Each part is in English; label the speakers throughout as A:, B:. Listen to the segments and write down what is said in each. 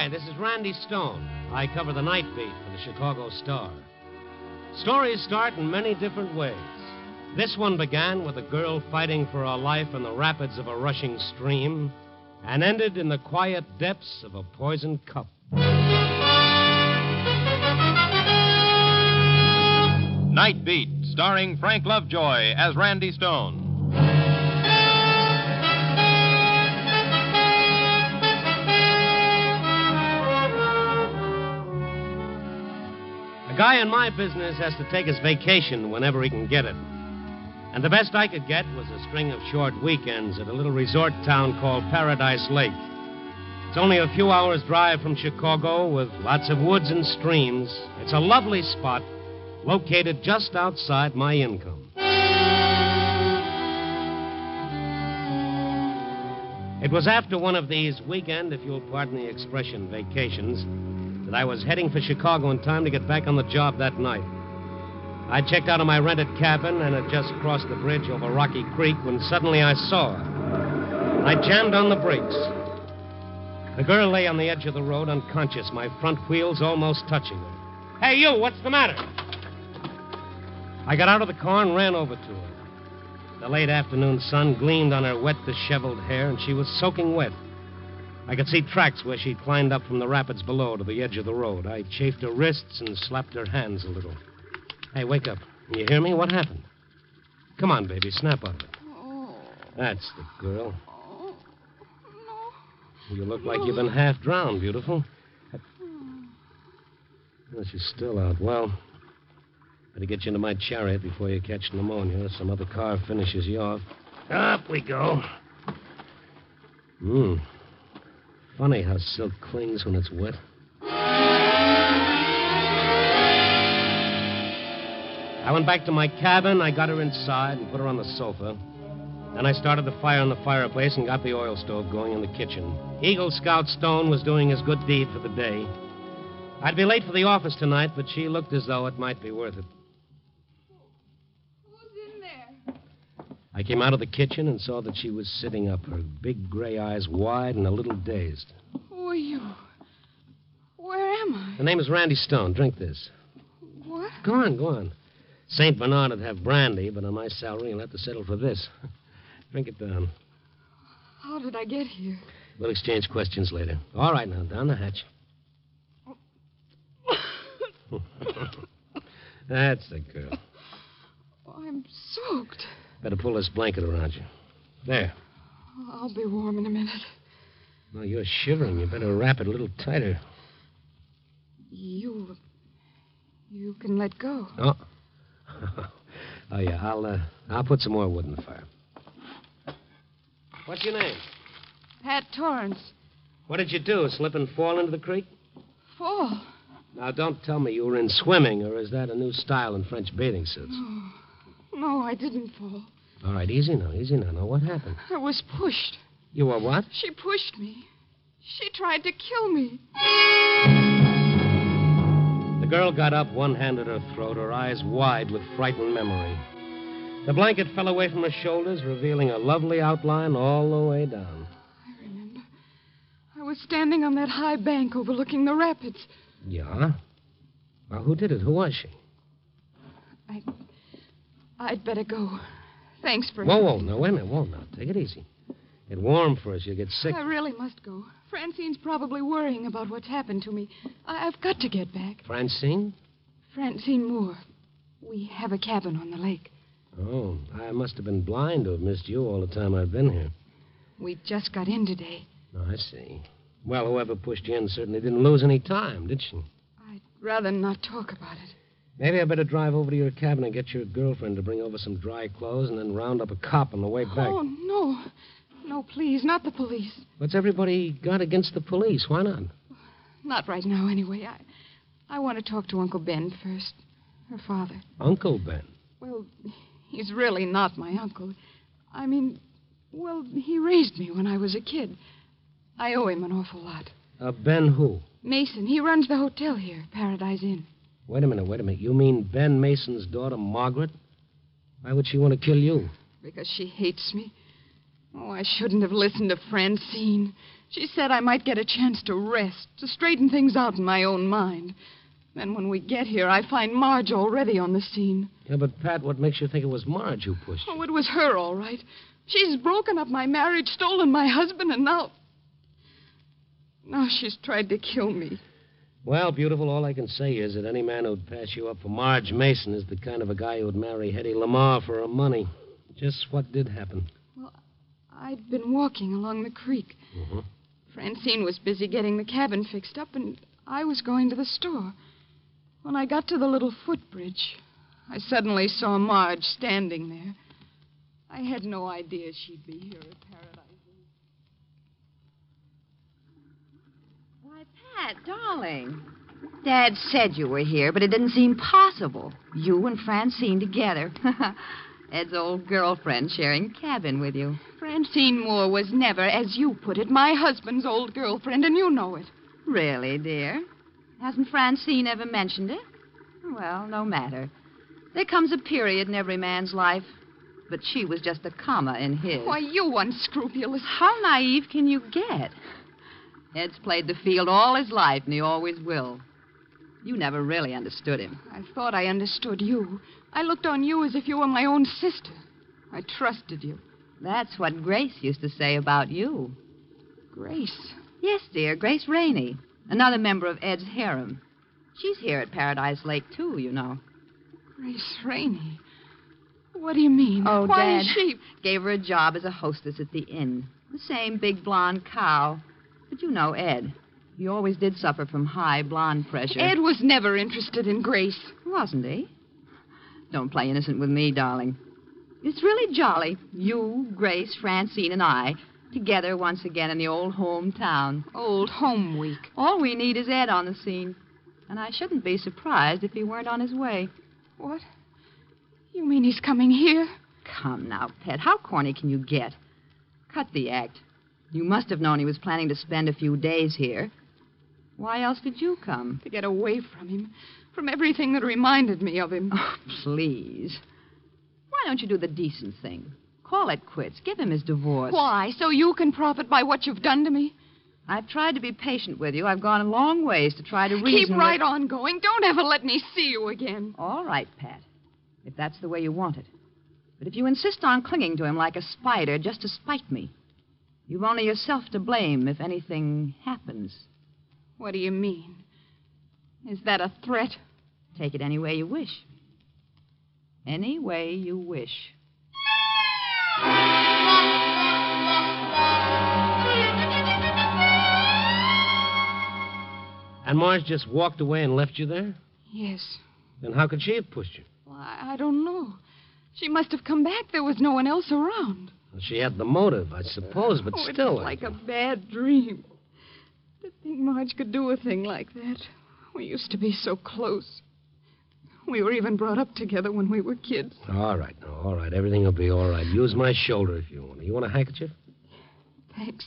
A: Hi, this is Randy Stone. I cover the night beat for the Chicago Star. Stories start in many different ways. This one began with a girl fighting for her life in the rapids of a rushing stream and ended in the quiet depths of a poisoned cup.
B: Night Beat, starring Frank Lovejoy as Randy Stone.
A: A guy in my business has to take his vacation whenever he can get it. And the best I could get was a string of short weekends at a little resort town called Paradise Lake. It's only a few hours' drive from Chicago with lots of woods and streams. It's a lovely spot located just outside my income. It was after one of these weekend, if you'll pardon the expression, vacations, that I was heading for Chicago in time to get back on the job that night. I checked out of my rented cabin and had just crossed the bridge over Rocky Creek when suddenly I saw her. I jammed on the brakes. The girl lay on the edge of the road unconscious, my front wheels almost touching her. Hey, you, what's the matter? I got out of the car and ran over to her. The late afternoon sun gleamed on her wet, disheveled hair, and she was soaking wet. I could see tracks where she'd climbed up from the rapids below to the edge of the road. I chafed her wrists and slapped her hands a little. Hey, wake up. Can you hear me? What happened? Come on, baby. Snap out of it.
C: Oh.
A: That's the girl.
C: Oh. No.
A: You look like you've been half drowned, beautiful. Well, she's still out. Well, better get you into my chariot before you catch pneumonia or some other car finishes you off. Up we go. Funny how silk clings when it's wet. I went back to my cabin. I got her inside and put her on the sofa. Then I started the fire in the fireplace and got the oil stove going in the kitchen. Eagle Scout Stone was doing his good deed for the day. I'd be late for the office tonight, but she looked as though it might be worth it.
C: Who's in there?
A: I came out of the kitchen and saw that she was sitting up, her big gray eyes wide and a little dazed.
C: Who are you? Where am I?
A: The name is Randy Stone. Drink this.
C: What?
A: Go on. St. Bernard would have brandy, but on my salary, you'll have to settle for this. Drink it down.
C: How did I get here?
A: We'll exchange questions later. All right, now, down the hatch. That's the girl.
C: Oh, I'm soaked.
A: Better pull this blanket around you. There.
C: I'll be warm in a minute.
A: No, you're shivering. You better wrap it a little tighter.
C: You can let go.
A: Oh. Oh, yeah. I'll put some more wood in the fire. What's your name?
C: Pat Torrance.
A: What did you do? Slip and fall into the creek?
C: Fall?
A: Now, don't tell me you were in swimming, or is that a new style in French bathing suits?
C: No, I didn't fall.
A: All right, easy now. Now, what happened?
C: I was pushed.
A: You were what?
C: She pushed me. She tried to kill me.
A: The girl got up, one hand at her throat, her eyes wide with frightened memory. The blanket fell away from her shoulders, revealing a lovely outline all the way down.
C: I remember. I was standing on that high bank overlooking the rapids.
A: Yeah? Well, who did it? Who was she?
C: I'd better go. Thanks for...
A: Whoa, now, wait a minute. Whoa, now, take it easy. Get warm first. You'll get sick.
C: I really must go. Francine's probably worrying about what's happened to me. I've got to get back.
A: Francine?
C: Francine Moore. We have a cabin on the lake.
A: Oh, I must have been blind to have missed you all the time I've been here.
C: We just got in today.
A: Oh, I see. Well, whoever pushed you in certainly didn't lose any time, did she?
C: I'd rather not talk about it.
A: Maybe I better drive over to your cabin and get your girlfriend to bring over some dry clothes and then round up a cop on the way back.
C: Oh, no. No, please, not the police.
A: What's everybody got against the police? Why not?
C: Not right now, anyway. I want to talk to Uncle Ben first. Her father.
A: Uncle Ben?
C: Well, he's really not my uncle. I mean, well, he raised me when I was a kid. I owe him an awful lot.
A: Ben who?
C: Mason. He runs the hotel here, Paradise Inn.
A: Wait a minute. You mean Ben Mason's daughter, Margaret? Why would she want to kill you?
C: Because she hates me. Oh, I shouldn't have listened to Francine. She said I might get a chance to rest, to straighten things out in my own mind. Then when we get here, I find Marge already on the scene.
A: Yeah, but, Pat, what makes you think it was Marge who pushed you?
C: Oh, it was her, all right. She's broken up my marriage, stolen my husband, and now she's tried to kill me.
A: Well, beautiful, all I can say is that any man who'd pass you up for Marge Mason is the kind of a guy who'd marry Hetty Lamar for her money. Just what did happen?
C: Well, I'd been walking along the creek.
A: Mm-hmm.
C: Francine was busy getting the cabin fixed up, and I was going to the store. When I got to the little footbridge, I suddenly saw Marge standing there. I had no idea she'd be here at Paradise.
D: Why, Pat, darling. Dad said you were here, but it didn't seem possible. You and Francine together. Ed's old girlfriend sharing a cabin with you.
C: Francine Moore was never, as you put it, my husband's old girlfriend, and you know it.
D: Really, dear? Hasn't Francine ever mentioned it? Well, no matter. There comes a period in every man's life, but she was just a comma in his.
C: Why, you unscrupulous.
D: How naive can you get? Ed's played the field all his life, and he always will. You never really understood him.
C: I thought I understood you. I looked on you as if you were my own sister. I trusted you.
D: That's what Grace used to say about you.
C: Grace?
D: Yes, dear, Grace Rainey. Another member of Ed's harem. She's here at Paradise Lake, too, you know.
C: Grace Rainey? What do you mean?
D: Oh,
C: Why
D: Dad
C: is she...
D: gave her a job as a hostess at the inn. The same big blonde cow. But you know Ed. He always did suffer from high blonde pressure.
C: Ed was never interested in Grace.
D: Wasn't he? Don't play innocent with me, darling. It's really jolly. You, Grace, Francine, and I, together once again in the old hometown.
C: Old home week.
D: All we need is Ed on the scene. And I shouldn't be surprised if he weren't on his way.
C: What? You mean he's coming here?
D: Come now, Pet. How corny can you get? Cut the act. You must have known he was planning to spend a few days here. Why else did you come?
C: To get away from him. From everything that reminded me of him.
D: Oh, please. Why don't you do the decent thing? Call it quits. Give him his divorce.
C: Why? So you can profit by what you've done to me?
D: I've tried to be patient with you. I've gone a long ways to try to reason.
C: Keep right on going. Don't ever let me see you again.
D: All right, Pat. If that's the way you want it. But if you insist on clinging to him like a spider just to spite me, you've only yourself to blame if anything happens.
C: What do you mean? Is that a threat?
D: Take it any way you wish. Any way you wish.
A: And Marge just walked away and left you there?
C: Yes.
A: Then how could she have pushed you?
C: Well, I don't know. She must have come back. There was no one else around.
A: Well, she had the motive, I suppose, but
C: It's
A: still.
C: like a bad dream. To think Marge could do a thing like that. We used to be so close. We were even brought up together when we were kids.
A: All right, now, all right. Everything will be all right. Use my shoulder if you want. You want a handkerchief?
C: Thanks.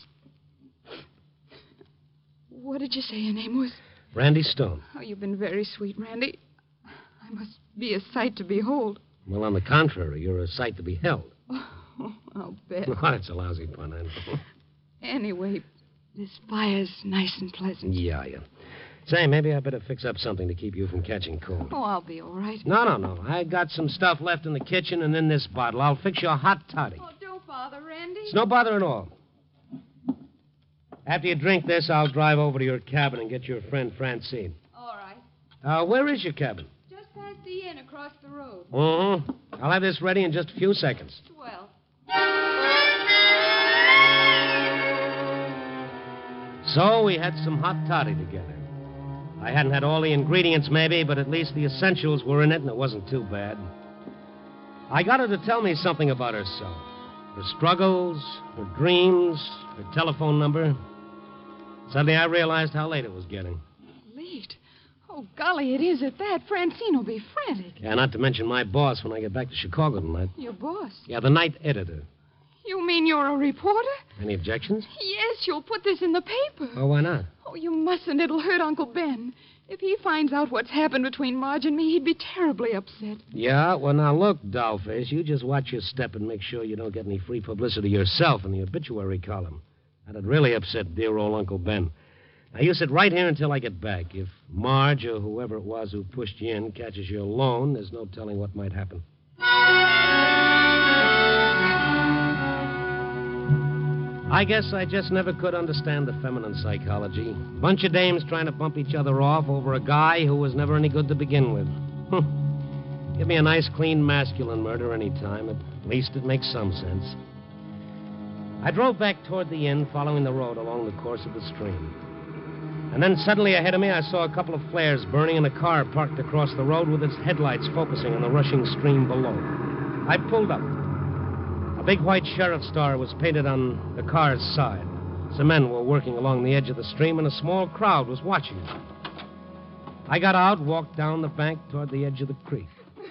C: What did you say your name was?
A: Randy Stone.
C: Oh, you've been very sweet, Randy. I must be a sight to behold.
A: Well, on the contrary, you're a sight to be held.
C: Oh, I'll bet.
A: Oh, that's a lousy pun, I know.
C: Anyway, this fire's nice and pleasant.
A: Yeah. Say, maybe I better fix up something to keep you from catching cold.
C: Oh, I'll be all right.
A: No. I got some stuff left in the kitchen and in this bottle. I'll fix you a hot toddy.
C: Oh, don't bother, Randy.
A: It's no bother at all. After you drink this, I'll drive over to your cabin and get your friend Francine.
C: All right.
A: Where is your cabin?
C: Just past the inn across the road.
A: Uh-huh. I'll have this ready in just a few seconds.
C: Well.
A: So we had some hot toddy together. I hadn't had all the ingredients, maybe, but at least the essentials were in it, and it wasn't too bad. I got her to tell me something about herself. Her struggles, her dreams, her telephone number. Suddenly I realized how late it was getting.
C: Late? Oh, golly, it is at that. Francine will be frantic.
A: Yeah, not to mention my boss when I get back to Chicago tonight.
C: Your boss?
A: Yeah, the night editor.
C: You mean you're a reporter?
A: Any objections?
C: Yes, you'll put this in the paper.
A: Oh, why not?
C: Oh, you mustn't. It'll hurt Uncle Ben. If he finds out what's happened between Marge and me, he'd be terribly upset.
A: Yeah? Well, now, look, dollface, you just watch your step and make sure you don't get any free publicity yourself in the obituary column. That'd really upset dear old Uncle Ben. Now, you sit right here until I get back. If Marge or whoever it was who pushed you in catches you alone, there's no telling what might happen. I guess I just never could understand the feminine psychology. Bunch of dames trying to bump each other off over a guy who was never any good to begin with. Give me a nice, clean, masculine murder any time. At least it makes some sense. I drove back toward the inn, following the road along the course of the stream. And then suddenly ahead of me, I saw a couple of flares burning in a car parked across the road with its headlights focusing on the rushing stream below. I pulled up. A big white sheriff's star was painted on the car's side. Some men were working along the edge of the stream, and a small crowd was watching. I got out, walked down the bank toward the edge of the creek.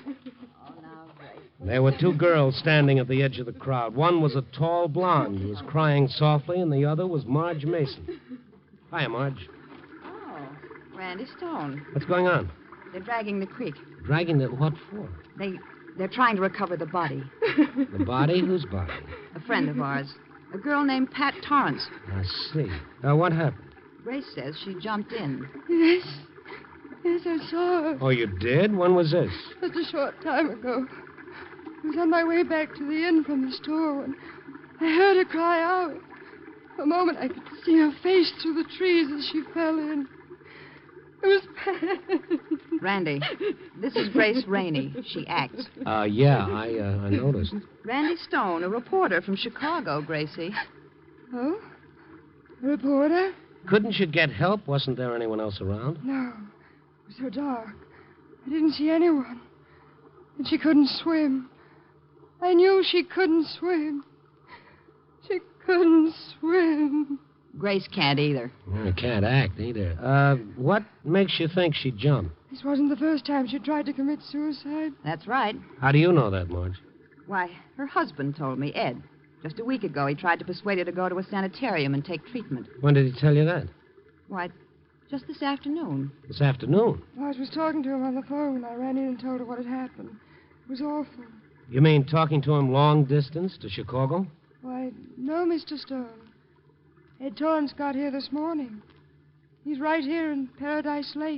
A: There were two girls standing at the edge of the crowd. One was a tall blonde who was crying softly, and the other was Marge Mason. Hiya, Marge.
D: Randy Stone.
A: What's going on?
D: They're dragging the creek.
A: Dragging it? What for?
D: They're trying to recover the body.
A: The body? Whose body?
D: A friend of ours. A girl named Pat Torrance.
A: I see. What happened?
D: Grace says she jumped in.
C: Yes. Yes, I saw her.
A: Oh, you did? When was this?
C: Just a short time ago. I was on my way back to the inn from the store when I heard her cry out. For a moment, I could see her face through the trees as she fell in. It was Pat.
D: Randy, this is Grace Rainey. She acts.
A: Yeah, I noticed.
D: Randy Stone, a reporter from Chicago, Gracie.
C: Oh? A reporter?
A: Couldn't you get help? Wasn't there anyone else around?
C: No. It was so dark. I didn't see anyone. And she couldn't swim. I knew she couldn't swim. She couldn't swim.
D: Grace can't either.
A: I can't act either. What makes you think she jumped?
C: This wasn't the first time she tried to commit suicide.
D: That's right.
A: How do you know that, Marge?
D: Why, her husband told me, Ed. Just a week ago, he tried to persuade her to go to a sanitarium and take treatment.
A: When did he tell you that?
D: Why, just this afternoon.
A: This afternoon?
C: Marge was talking to him on the phone. I ran in and told her what had happened. It was awful.
A: You mean talking to him long distance to Chicago?
C: Why, no, Mr. Stone. Ed Torrance got here this morning. He's right here in Paradise Lake.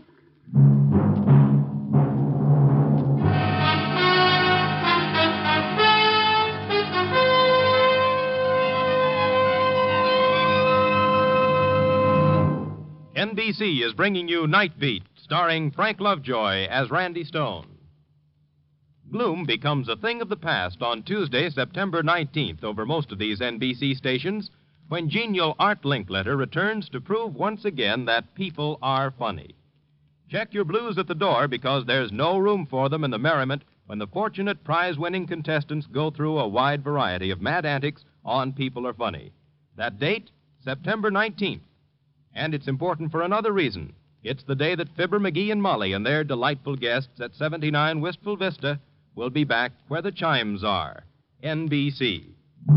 B: NBC is bringing you Night Beat, starring Frank Lovejoy as Randy Stone. Gloom becomes a thing of the past on Tuesday, September 19th, over most of these NBC stations, when genial Art Linkletter returns to prove once again that people are funny. Check your blues at the door, because there's no room for them in the merriment when the fortunate prize-winning contestants go through a wide variety of mad antics on People Are Funny. That date, September 19th. And it's important for another reason. It's the day that Fibber, McGee, and Molly and their delightful guests at 79 Wistful Vista will be back where the chimes are. NBC.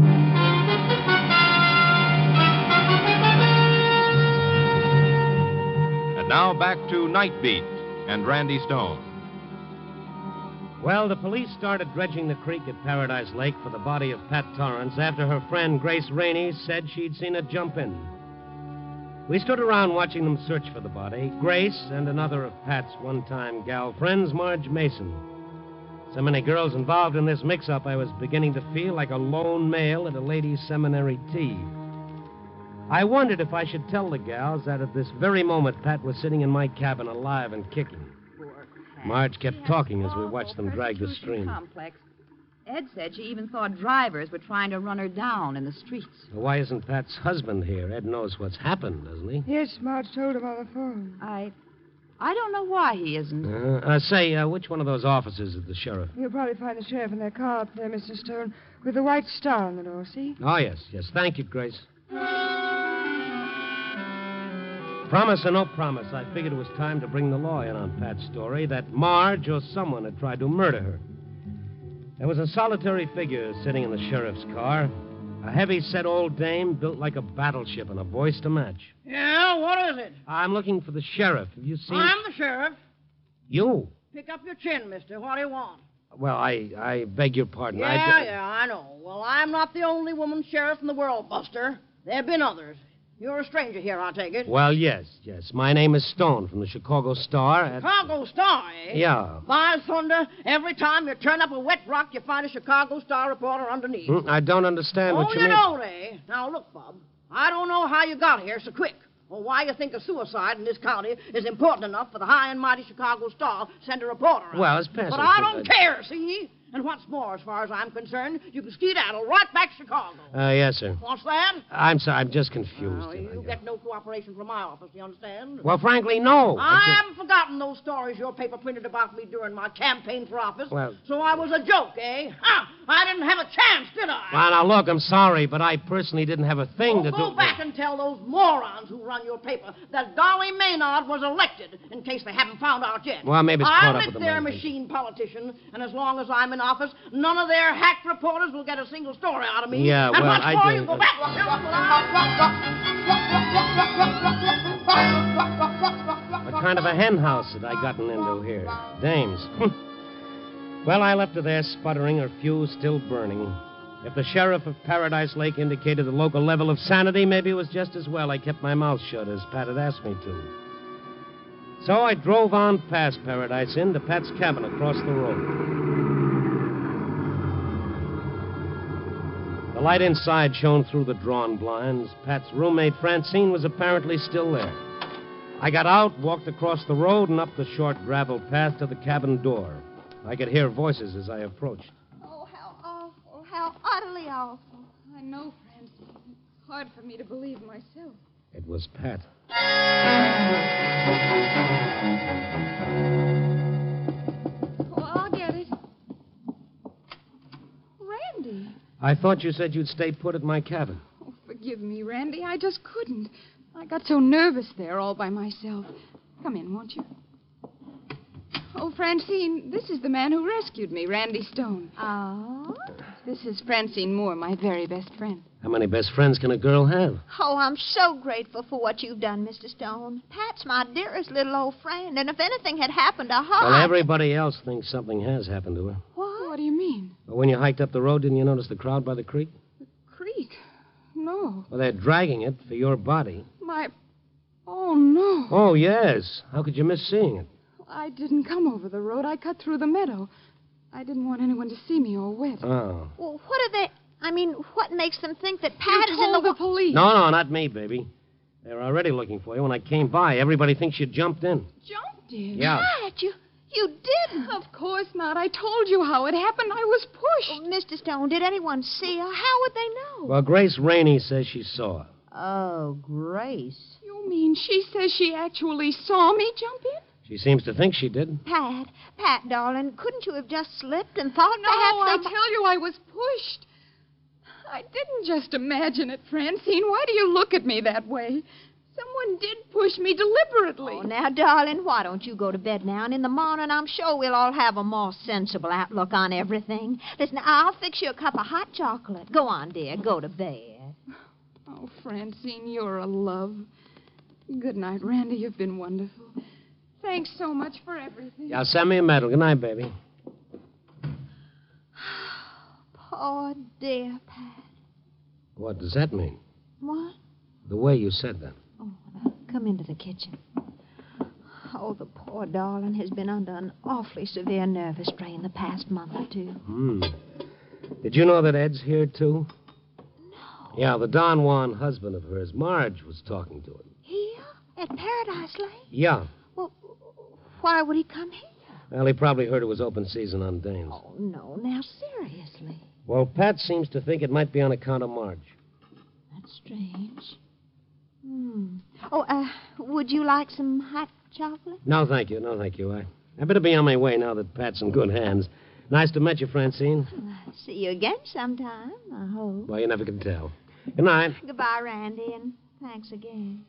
B: And now back to Night Beat and Randy Stone.
A: Well, the police started dredging the creek at Paradise Lake for the body of Pat Torrance after her friend Grace Rainey said she'd seen it jump in. We stood around watching them search for the body, Grace and another of Pat's one-time gal friends, Marge Mason. So many girls involved in this mix-up, I was beginning to feel like a lone male at a ladies' seminary tea. I wondered if I should tell the gals that at this very moment Pat was sitting in my cabin alive and kicking. Marge kept talking as we watched them drag the stream.
D: Complex. Ed said she even thought drivers were trying to run her down in the streets.
A: Well, why isn't Pat's husband here? Ed knows what's happened, doesn't he?
C: Yes, Marge told him on the phone.
D: I don't know why he isn't.
A: Say, which one of those officers is the sheriff?
C: You'll probably find the sheriff in their car up there, Mr. Stone, with the white star on the door, see?
A: Oh, yes. Thank you, Grace. Promise or no promise, I figured it was time to bring the law in on Pat's story that Marge or someone had tried to murder her. There was a solitary figure sitting in the sheriff's car, a heavy-set old dame built like a battleship and a voice to match.
E: Yeah, what is it?
A: I'm looking for the sheriff. Have you seen...
E: I'm the sheriff.
A: You?
E: Pick up your chin, mister. What do you want?
A: Well, I beg your pardon.
E: Yeah, I know. Well, I'm not the only woman sheriff in the world, Buster. There have been others. You're a stranger here, I take it.
A: Well, yes. My name is Stone from the Chicago Star.
E: Chicago Star, eh?
A: Yeah.
E: By thunder, every time you turn up a wet rock, you find a Chicago Star reporter underneath.
A: I don't understand what you mean.
E: don't, eh? Now, look, Bob. I don't know how you got here so quick, or why you think a suicide in this county is important enough for the high and mighty Chicago Star to send a reporter out.
A: Well, it's past.
E: But I don't care, see? And what's more, as far as I'm concerned, you can skedaddle right back to Chicago.
A: Yes, sir.
E: What's that?
A: I'm sorry, I'm just confused.
E: Well, you get no cooperation from my office, you understand?
A: Well, frankly, no.
E: I haven't forgotten those stories your paper printed about me during my campaign for office.
A: Well-
E: So I was a joke, eh? I didn't have a chance, did I?
A: Well, now, look, I'm sorry, but I personally didn't have a thing to do...
E: Go back and tell those morons who run your paper that Dolly Maynard was elected, in case they haven't found out yet.
A: Well, maybe it's caught up with
E: I'm
A: them
E: their
A: lately.
E: machine politician, and as long as I'm in office, none of their hack reporters will get a single story out of me.
A: Yeah,
E: and
A: well,
E: what's
A: I
E: more,
A: do-
E: you go back.
A: What kind of a hen house had I gotten into here? Dames. Well, I left her there sputtering, her fuse still burning. If the sheriff of Paradise Lake indicated the local level of sanity, maybe it was just as well I kept my mouth shut as Pat had asked me to. So I drove on past Paradise Inn to Pat's cabin across the road. The light inside shone through the drawn blinds. Pat's roommate, Francine, was apparently still there. I got out, walked across the road, and up the short gravel path to the cabin door. I could hear voices as I approached.
C: Oh, how awful. How utterly awful. I know, Francine. It's hard for me to believe myself.
A: It was Pat.
C: Oh, I'll get it. Randy.
A: I thought you said you'd stay put at my cabin.
C: Oh, forgive me, Randy. I just couldn't. I got so nervous there all by myself. Come in, won't you? Oh, Francine, this is the man who rescued me, Randy Stone.
D: Oh?
C: This is Francine Moore, my very best friend.
A: How many best friends can a girl have?
F: Oh, I'm so grateful for what you've done, Mr. Stone. Pat's my dearest little old friend, and if anything had happened to her...
A: Well, everybody else thinks something has happened to her.
C: What do you mean?
A: But when you hiked up the road, didn't you notice the crowd by the creek?
C: Creek? No.
A: Well, they're dragging it for your body.
C: Oh, no.
A: Oh, yes. How could you miss seeing it?
C: I didn't come over the road. I cut through the meadow. I didn't want anyone to see me all wet.
A: Oh.
F: Well, what are they... I mean, what makes them think that
C: You
F: Pat is in
C: told
F: the...
C: the police.
A: No, not me, baby. They were already looking for you. When I came by, everybody thinks you jumped in.
C: Jumped in.
A: Yeah.
F: Pat, you didn't.
C: Of course not. I told you how it happened. I was pushed.
F: Oh, Mr. Stone, did anyone see her? How would they know?
A: Well, Grace Rainey says she saw her.
D: Oh, Grace.
C: You mean she says she actually saw me jump in?
A: She seems to think she did.
F: Pat, darling, couldn't you have just slipped and thought
C: No, I
F: perhaps they...
C: tell you, I was pushed. I didn't just imagine it, Francine. Why do you look at me that way? Someone did push me deliberately.
F: Oh, now, darling, why don't you go to bed now? And in the morning, I'm sure we'll all have a more sensible outlook on everything. Listen, I'll fix you a cup of hot chocolate. Go on, dear. Go to bed.
C: Oh, Francine, you're a love. Good night, Randy. You've been wonderful. Thanks so much for everything.
A: Yeah, send me a medal. Good night, baby.
F: Poor dear Pat.
A: What does that mean?
F: What?
A: The way you said that.
F: Oh, now, come into the kitchen. Oh, the poor darling has been under an awfully severe nervous strain the past month or two.
A: Did you know that Ed's here, too? No. Yeah, the Don Juan husband of hers, Marge, was talking to him.
F: Here? At Paradise Lake?
A: Yeah.
F: Well, why would he come here?
A: Well, he probably heard it was open season on Danes.
F: Oh, no. Now, seriously.
A: Well, Pat seems to think it might be on account of Marge.
F: That's strange. Oh, would you like some hot chocolate?
A: No, thank you. No, thank you. I better be on my way now that Pat's in good hands. Nice to meet you, Francine.
F: See you again sometime, I hope.
A: Well, you never can tell. Good night.
F: Goodbye, Randy, and thanks again.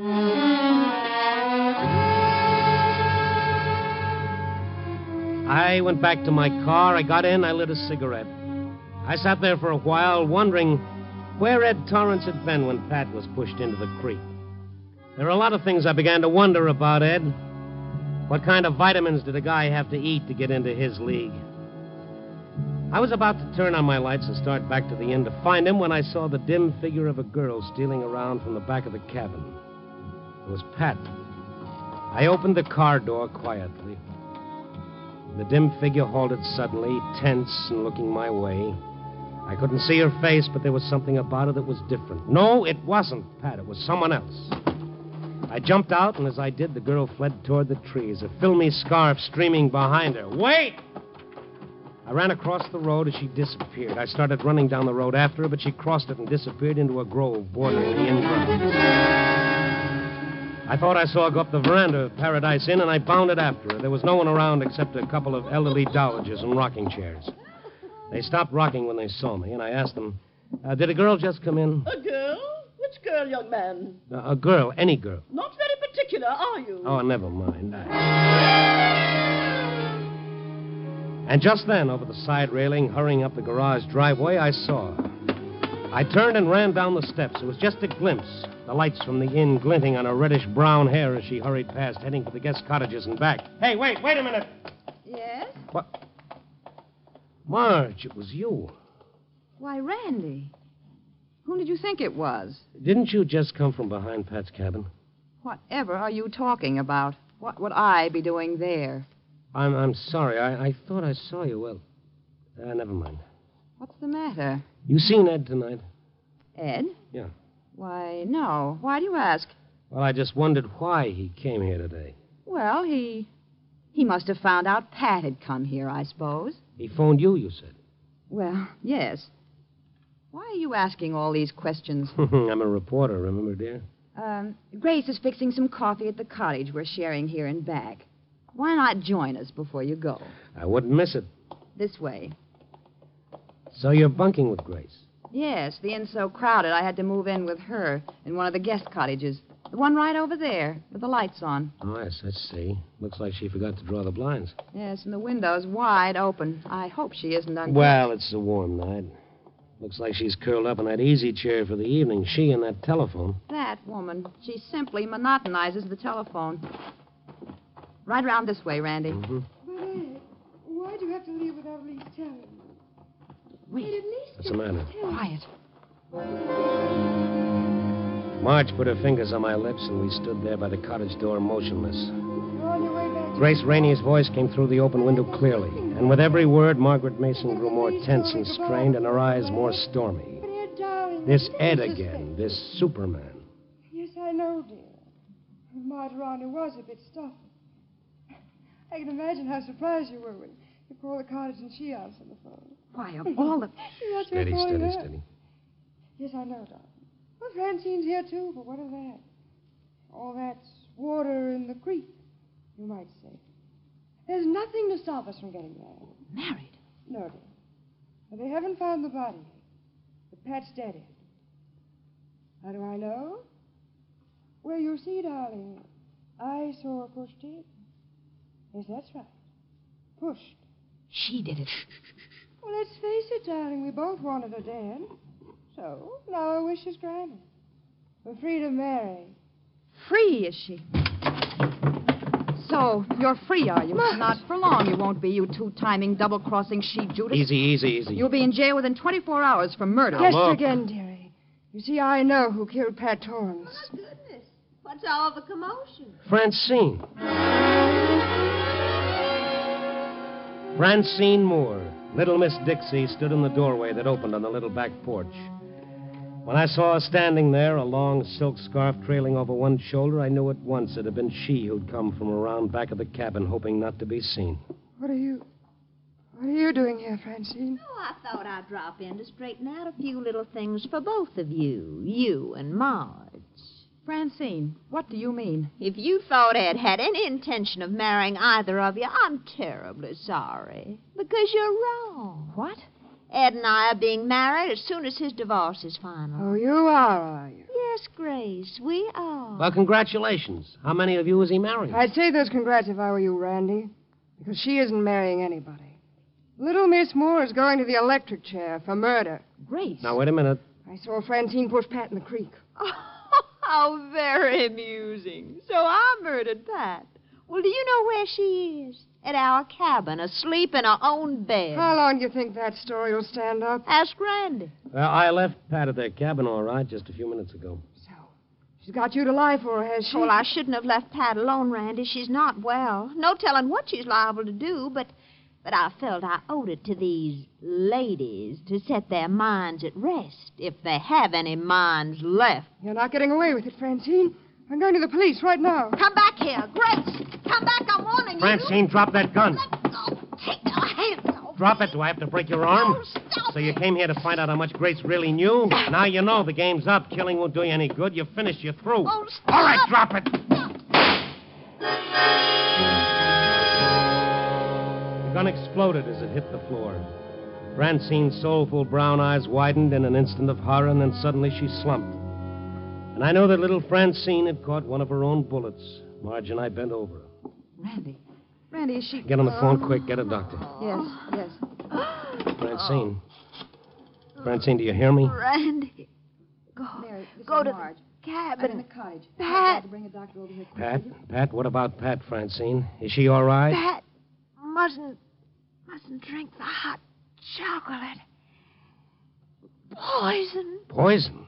A: I went back to my car. I got in. I lit a cigarette. I sat there for a while, wondering where Ed Torrance had been when Pat was pushed into the creek. There are a lot of things I began to wonder about Ed. What kind of vitamins did a guy have to eat to get into his league? I was about to turn on my lights and start back to the inn to find him when I saw the dim figure of a girl stealing around from the back of the cabin. It was Pat. I opened the car door quietly. The dim figure halted suddenly, tense and looking my way. I couldn't see her face, but there was something about her that was different. No, it wasn't Pat. It was someone else. I jumped out, and as I did, the girl fled toward the trees, a filmy scarf streaming behind her. Wait! I ran across the road as she disappeared. I started running down the road after her, but she crossed it and disappeared into a grove bordering the inn grounds. I thought I saw her go up the veranda of Paradise Inn, and I bounded after her. There was no one around except a couple of elderly dowagers in rocking chairs. They stopped rocking when they saw me, and I asked them, did a girl just come in?
E: A girl? Which girl, young man?
A: A girl, any girl.
E: Not very particular, are you?
A: Oh, never mind. And just then, over the side railing, hurrying up the garage driveway, I saw her. I turned and ran down the steps. It was just a glimpse, the lights from the inn glinting on her reddish-brown hair as she hurried past, heading for the guest cottages and back. Hey, wait a minute.
D: Yes?
A: What? Marge, it was you.
D: Why, Randy. Whom did you think it was?
A: Didn't you just come from behind Pat's cabin?
D: Whatever are you talking about? What would I be doing there?
A: I'm sorry. I thought I saw you. Well, never mind.
D: What's the matter?
A: You seen Ed tonight?
D: Ed?
A: Yeah.
D: Why, no. Why do you ask?
A: Well, I just wondered why he came here today.
D: Well, he must have found out Pat had come here, I suppose.
A: He phoned you said.
D: Well, yes. Why are you asking all these questions?
A: I'm a reporter, remember, dear?
D: Grace is fixing some coffee at the cottage we're sharing here and back. Why not join us before you go?
A: I wouldn't miss it.
D: This way.
A: So you're bunking with Grace?
D: Yes, the inn's so crowded I had to move in with her in one of the guest cottages. The one right over there, with the lights on.
A: Oh, yes, I see. Looks like she forgot to draw the blinds.
D: Yes, and the window's wide open. I hope she isn't uncomfortable.
A: Well, it's a warm night. Looks like she's curled up in that easy chair for the evening. She and that telephone.
D: That woman. She simply monotonizes the telephone. Right around this way, Randy.
A: Mm-hmm.
C: But, Ed, why'd you have to leave without at least telling me?
D: Wait.
C: At least
A: What's the matter?
D: Quiet.
A: Marge put her fingers on my lips, and we stood there by the cottage door motionless.
C: You're on your way back to...
A: Grace Rainey's voice came through the open window clearly, and with every word, Margaret Mason grew more tense and strained, and her eyes more stormy.
C: But, Ed, darling...
A: This Ed
C: please
A: again, this Superman.
C: Yes, I know, dear. Marge Ronda was a bit stuffy. I can imagine how surprised you were when you called the cottage and she answered the phone.
D: Why, of all the...
C: That's
A: Steady,
C: what I'm calling
A: steady,
C: her.
A: steady.
C: Yes, I know, darling. Well, Francine's here, too, but what of that? All that's water in the creek, you might say. There's nothing to stop us from getting married.
D: Married?
C: No, dear. But they haven't found the body yet. But Pat's dead. How do I know? Well, you see, darling, I saw her pushed in. Yes, that's right. Pushed.
D: She did it.
C: Well, let's face it, darling. We both wanted her dead. So, now our wish is granted. We're free to marry.
D: Free, is she? So, you're free, are you? Not for long, you won't be, you two-timing, double-crossing sheep Judas.
A: Easy.
D: You'll be in jail within 24 hours for murder.
C: Guess
A: look.
C: again, dearie. You see, I know who killed Pat Torrance.
F: Oh, goodness. What's all the commotion?
A: Francine. Francine Moore. Little Miss Dixie stood in the doorway that opened on the little back porch. When I saw her standing there, a long silk scarf trailing over one shoulder, I knew at once it had been she who'd come from around back of the cabin, hoping not to be seen.
C: What are you doing here, Francine?
F: Oh, I thought I'd drop in to straighten out a few little things for both of you and Marge.
D: Francine, what do you mean?
F: If you thought Ed had any intention of marrying either of you, I'm terribly sorry. Because you're wrong.
D: What?
F: Ed and I are being married as soon as his divorce is final.
C: Oh, you are you?
F: Yes, Grace, we are.
A: Well, congratulations. How many of you is he marrying?
C: I'd say those congrats if I were you, Randy. Because she isn't marrying anybody. Little Miss Moore is going to the electric chair for murder.
D: Grace.
A: Now, wait a minute.
C: I saw Francine push Pat in the creek.
F: Oh, how very amusing. So I murdered Pat. Well, do you know where she is? at our cabin, asleep in her own bed.
C: How long do you think that story will stand up?
F: Ask Randy.
A: Well, I left Pat at their cabin all right just a few minutes ago.
C: So, she's got you to lie for her, has she?
F: Well, I shouldn't have left Pat alone, Randy. She's not well. No telling what she's liable to do, but I felt I owed it to these ladies to set their minds at rest, if they have any minds left.
C: You're not getting away with it, Francine. I'm going to the police right now.
F: Come back here, Grace. Come back, I'm warning you.
A: Francine, drop that gun.
F: Let go. Take your hands off.
A: Drop it. Do I have to break your arm?
F: Oh, stop
A: So you
F: it.
A: came here to find out how much Grace really knew? Now you know the game's up. Killing won't do you any good. You're finished. You're through.
F: Oh, stop.
A: All right, drop it. The gun exploded as it hit the floor. Francine's soulful brown eyes widened in an instant of horror, and then suddenly she slumped. And I know that little Francine had caught one of her own bullets. Marge and I bent over her.
C: Randy, is she...
A: Get on the phone quick. Get a doctor.
C: Yes.
A: Francine. Francine, do you hear me?
F: Randy. Go to the cabin. Pat.
A: Pat, what about Pat, Francine? Is she all right?
F: Pat mustn't drink the hot chocolate. Poison.
A: Poison?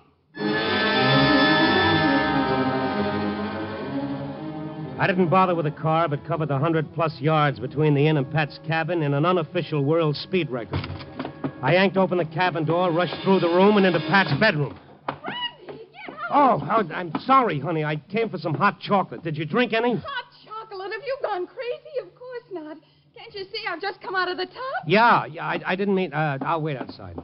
A: I didn't bother with a car, but covered the 100-plus yards between the inn and Pat's cabin in an unofficial world speed record. I yanked open the cabin door, rushed through the room, and into Pat's bedroom.
C: Randy, get out!
A: Oh, I'm sorry, honey. I came for some hot chocolate. Did you drink any?
C: Hot chocolate? Have you gone crazy? Of course not. Can't you see I've just come out of the tub?
A: Yeah, I didn't mean... I'll wait outside.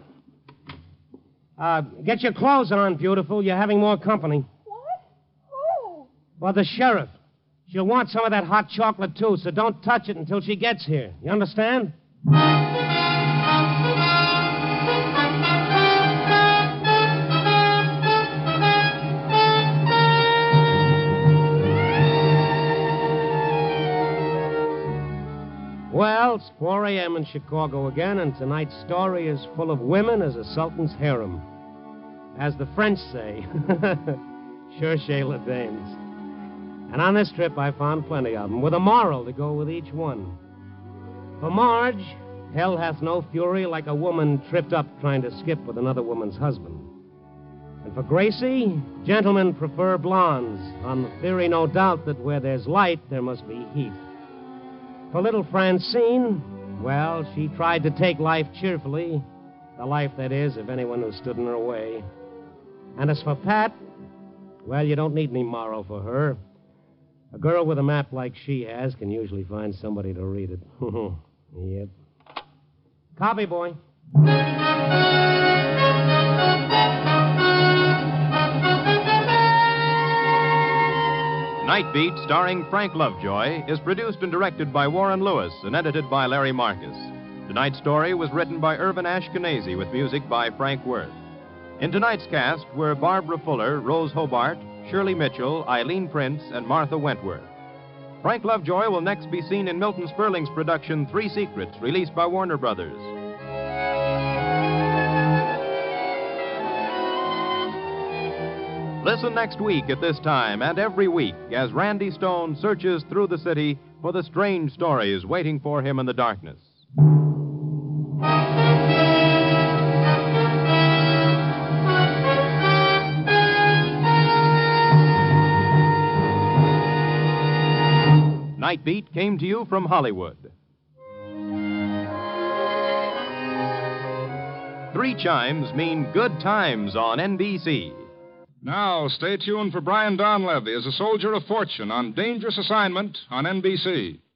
A: Get your clothes on, beautiful. You're having more company.
C: What? Who?
A: Well, the sheriff. She'll want some of that hot chocolate, too, so don't touch it until she gets here. You understand? Well, it's 4 a.m. in Chicago again, and tonight's story is full of women as a sultan's harem. As the French say, cherchez les dames. And on this trip, I found plenty of them, with a moral to go with each one. For Marge, hell hath no fury like a woman tripped up trying to skip with another woman's husband. And for Gracie, gentlemen prefer blondes, on the theory, no doubt, that where there's light, there must be heat. For little Francine, well, she tried to take life cheerfully, the life, that is, of anyone who stood in her way. And as for Pat, well, you don't need any moral for her. A girl with a map like she has can usually find somebody to read it. Yep. Copy, boy.
B: Night Beat, starring Frank Lovejoy, is produced and directed by Warren Lewis and edited by Larry Marcus. Tonight's story was written by Irvin Ashkenazi with music by Frank Worth. In tonight's cast were Barbara Fuller, Rose Hobart, Shirley Mitchell, Eileen Prince, and Martha Wentworth. Frank Lovejoy will next be seen in Milton Sperling's production Three Secrets, released by Warner Brothers. Listen next week at this time and every week as Randy Stone searches through the city for the strange stories waiting for him in the darkness. Night Beat came to you from Hollywood. 3 chimes mean good times on NBC.
G: Now, stay tuned for Brian Donlevy as a soldier of fortune on dangerous assignment on NBC.